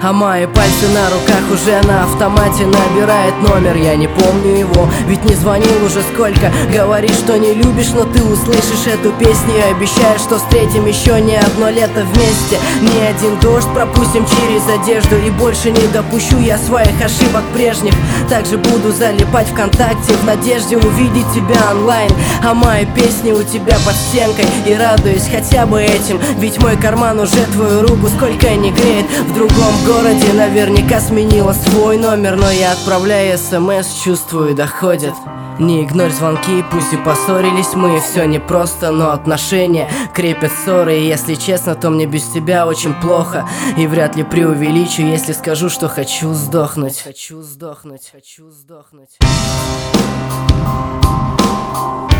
А мои пальцы на руках уже на автомате набирает номер. Я не помню его, ведь не звонил уже сколько. Говоришь, что не любишь, но ты услышишь эту песню. И обещаешь, что встретим еще не одно лето вместе. Ни один дождь пропустим через одежду. И больше не допущу я своих ошибок прежних. Также буду залипать ВКонтакте в надежде увидеть тебя онлайн. А мои песни у тебя под стенкой. И радуюсь хотя бы этим, ведь мой карман уже твою руку сколько не греет. В другом городе наверняка сменила свой номер, но я отправляю СМС, чувствую, доходит. Не игнорь звонки, пусть и поссорились мы. Все непросто, но отношения крепят ссоры. И если честно, то мне без тебя очень плохо. И вряд ли преувеличу, если скажу, что хочу сдохнуть. Хочу сдохнуть, хочу сдохнуть.